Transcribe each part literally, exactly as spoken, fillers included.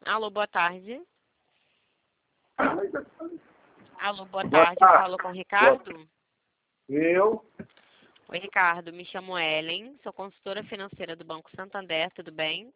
Alô, boa tarde. Alô, boa Boa tarde. Eu tarde. falo com o Ricardo. Eu? Oi, Ricardo. Me chamo Ellen. Sou consultora financeira do Banco Santander. Tudo bem?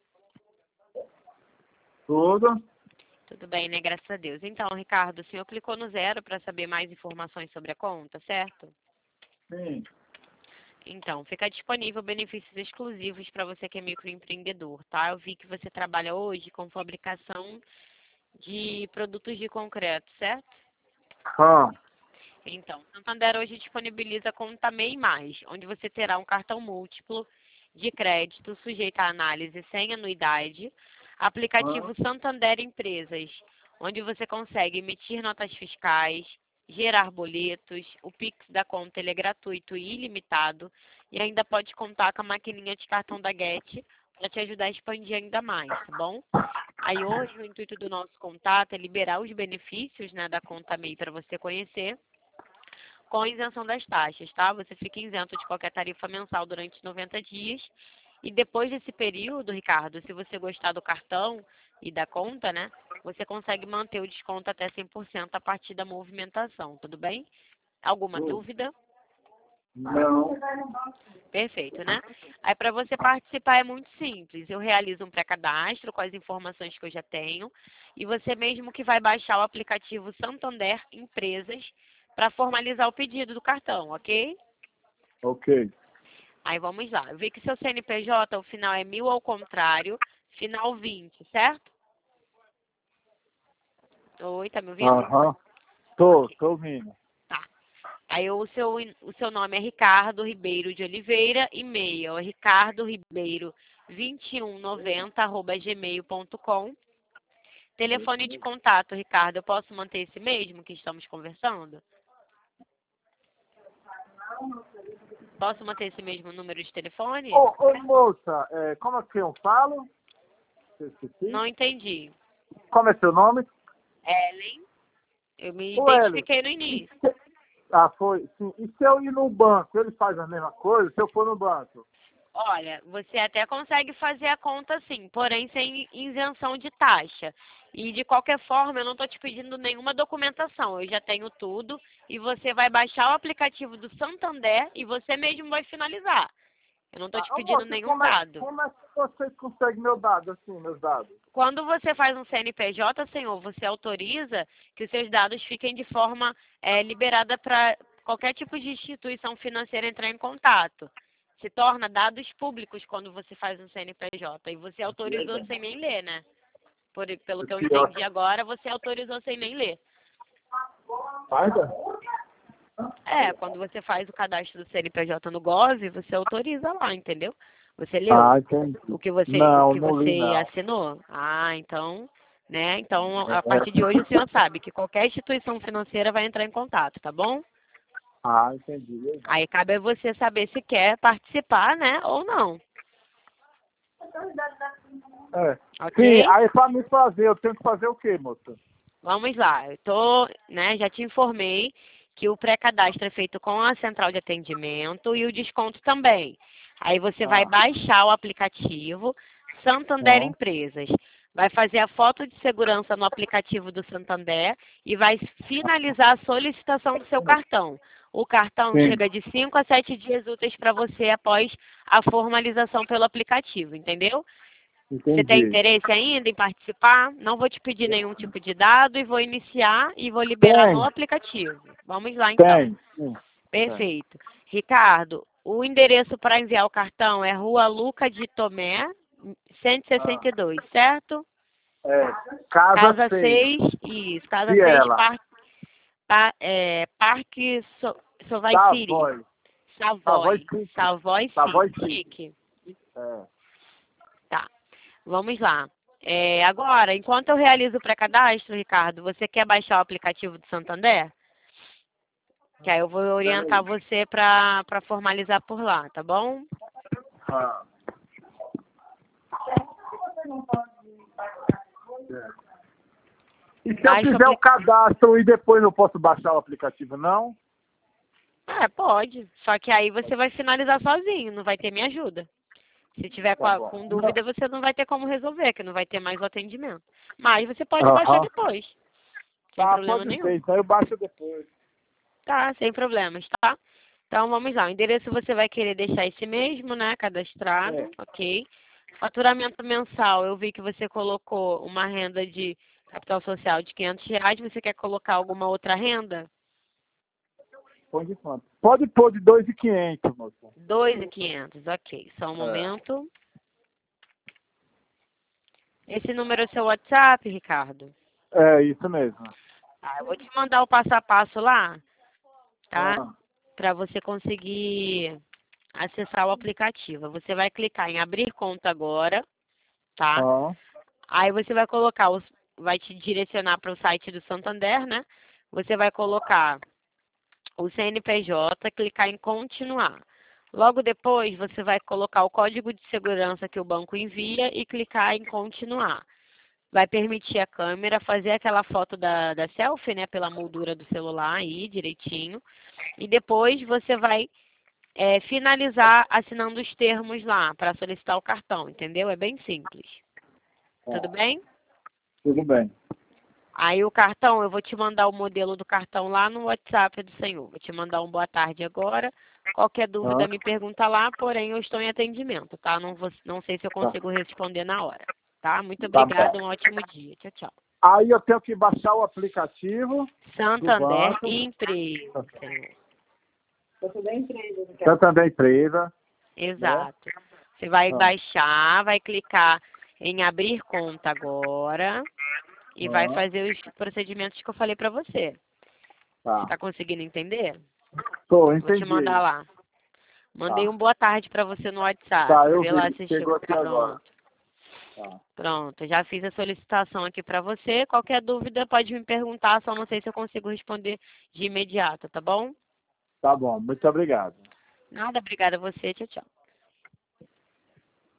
Tudo? Tudo bem, né? Graças a Deus. Então, Ricardo, o senhor clicou no zero para saber mais informações sobre a conta, certo? Sim. Então, fica disponível benefícios exclusivos para você que é microempreendedor, tá? Eu vi que você trabalha hoje com fabricação de produtos de concreto, certo? Ah, Então, Santander hoje disponibiliza Conta MEI Mais, onde você terá um cartão múltiplo de crédito sujeito à análise sem anuidade, aplicativo Santander Empresas, onde você consegue emitir notas fiscais, gerar boletos, o Pix da conta ele é gratuito e ilimitado, e ainda pode contar com a maquininha de cartão da Get para te ajudar a expandir ainda mais, tá bom? Aí hoje o intuito do nosso contato é liberar os benefícios, né, da Conta MEI para você conhecer, com isenção das taxas, tá? Você fica isento de qualquer tarifa mensal durante noventa dias. E depois desse período, Ricardo, se você gostar do cartão e da conta, né? Você consegue manter o desconto até cem por cento a partir da movimentação, tudo bem? Alguma dúvida? não. Perfeito, né? Aí para você participar é muito simples. Eu realizo um pré-cadastro com as informações que eu já tenho e você mesmo que vai baixar o aplicativo Santander Empresas para formalizar o pedido do cartão, ok? Ok. Aí vamos lá. Eu vi que seu C N P J, o final é mil ao contrário, final vinte, certo? Oi, tá me ouvindo? Aham. Tô, Ok, tô ouvindo. tá. Aí o seu, o seu nome é Ricardo Ribeiro de Oliveira, e-mail é ricardo ribeiro vinte e um noventa arroba gmail ponto com. Telefone de contato, Ricardo, eu posso manter esse mesmo que estamos conversando? Posso manter esse mesmo número de telefone? Ô, ô moça, é, como é que eu falo? Eu esqueci. Não entendi. Como é seu nome? Ellen, eu me Ô, Ellen. identifiquei no início. Ah, foi. Sim. E se eu ir no banco, ele faz a mesma coisa? Se eu for no banco? Olha, você até consegue fazer a conta sim, porém sem isenção de taxa. E de qualquer forma, eu não estou te pedindo nenhuma documentação, eu já tenho tudo e você vai baixar o aplicativo do Santander e você mesmo vai finalizar. Eu não estou te Ah, ô, pedindo moça, nenhum como é, dado. como é que vocês conseguem meu dado, assim, meus dados? Quando você faz um C N P J, senhor, você autoriza que os seus dados fiquem de forma eh, liberada para qualquer tipo de instituição financeira entrar em contato. Se torna dados públicos quando você faz um C N P J. E você autorizou sem nem ler, né? Por, pelo que eu Pior. entendi agora, você autorizou sem nem ler. Faz? É, quando você faz o cadastro do C N P J no Gov, você autoriza lá, entendeu? Você leu Ah, entendi. o que você, o Não, que não li, você não. assinou? Ah, então, né? Então, a partir de É. hoje o senhor sabe que qualquer instituição financeira vai entrar em contato, tá bom? Ah, entendi. Aí cabe a você saber se quer participar, né, ou não, É. Sim, ok? aí pra me fazer, eu tenho que fazer o quê, moça? Vamos lá, eu tô, né, já te informei que o pré-cadastro é feito com a central de atendimento e o desconto também. Aí você vai Ah, baixar o aplicativo Santander ah, Empresas. Vai fazer a foto de segurança no aplicativo do Santander e vai finalizar a solicitação do seu cartão. O cartão sim, chega de cinco a sete dias úteis para você após a formalização pelo aplicativo, entendeu? Você tem entendi. interesse ainda em participar? Não vou te pedir nenhum tipo de dado e vou iniciar e vou liberar no Tem, aplicativo. Vamos lá então. tem, sim, tem. Perfeito. Ricardo, o endereço para enviar o cartão é Rua Luca de Tomé, cento e Ah, sessenta e dois, certo? é, casa Casa seis, seis, isso, Casa seis, Viela, Parque, pa, é, Parque so, Sovaisiri, Savoy, Savoy Savoy, Chique, Savoy Savoy City, Chique. chique. É. Tá. Vamos lá. É, agora, enquanto eu realizo o pré-cadastro, Ricardo, você quer baixar o aplicativo do Santander? Que aí eu vou orientar Peraí. você para para formalizar por lá, tá bom? Ah, é. E se eu Baixa o fizer o aplicativo. cadastro e depois eu posso baixar o aplicativo, não? É, pode. Só que aí você vai finalizar sozinho, não vai ter minha ajuda. Se tiver com, Tá a- bom. com dúvida, você não vai ter como resolver, que não vai ter mais o atendimento. Mas você pode Aham. baixar depois. Sem Tá, problema pode nenhum. ser, então eu baixo depois. Tá, sem problemas, tá? Então vamos lá. O endereço você vai querer deixar esse mesmo, né? Cadastrado, É. ok. Faturamento mensal, eu vi que você colocou uma renda de capital social de quinhentos reais. Você quer colocar alguma outra renda? Põe de quanto? Pode pôr de dois mil e quinhentos, moça. dois mil e quinhentos, ok. Só um É. momento. Esse número é seu WhatsApp, Ricardo? É, isso mesmo. Tá, eu vou te mandar o passo a passo lá, tá? Ah, Para você conseguir acessar o aplicativo. Você vai clicar em abrir conta agora, tá? ah, Aí você vai colocar, os, vai te direcionar para o site do Santander, né? Você vai colocar o C N P J, clicar em continuar. Logo depois, você vai colocar o código de segurança que o banco envia e clicar em continuar. Vai permitir a câmera fazer aquela foto da, da selfie, né, pela moldura do celular aí, direitinho. E depois você vai é, finalizar assinando os termos lá para solicitar o cartão, entendeu? É bem simples. Tudo bem? tudo bem. Aí o cartão, eu vou te mandar o modelo do cartão lá no WhatsApp do senhor. Vou te mandar um boa tarde agora. Qualquer dúvida Ah, me pergunta lá, porém eu estou em atendimento, tá? Não, vou, não sei se eu tá. consigo responder na hora, tá? Muito Tá obrigada, bom. um ótimo dia. Tchau, tchau. Aí eu tenho que baixar o aplicativo do Santander banco. Empresa, senhor. Santander Empresa. Exato. Você vai Ah, baixar, vai clicar em abrir conta agora e vai ah, fazer os procedimentos que eu falei pra você. tá. Está conseguindo entender? Tô, Vou te entendi. mandar lá. Mandei Tá. um boa tarde pra você no WhatsApp. Tá, eu Vê lá vi. se Chegou chegou. aqui agora. Pronto. Tá. Pronto. Já fiz a solicitação aqui pra você. Qualquer dúvida pode me perguntar, só não sei se eu consigo responder de imediato, tá bom? Tá bom. Muito obrigado. Nada, obrigada a você. Tchau, tchau.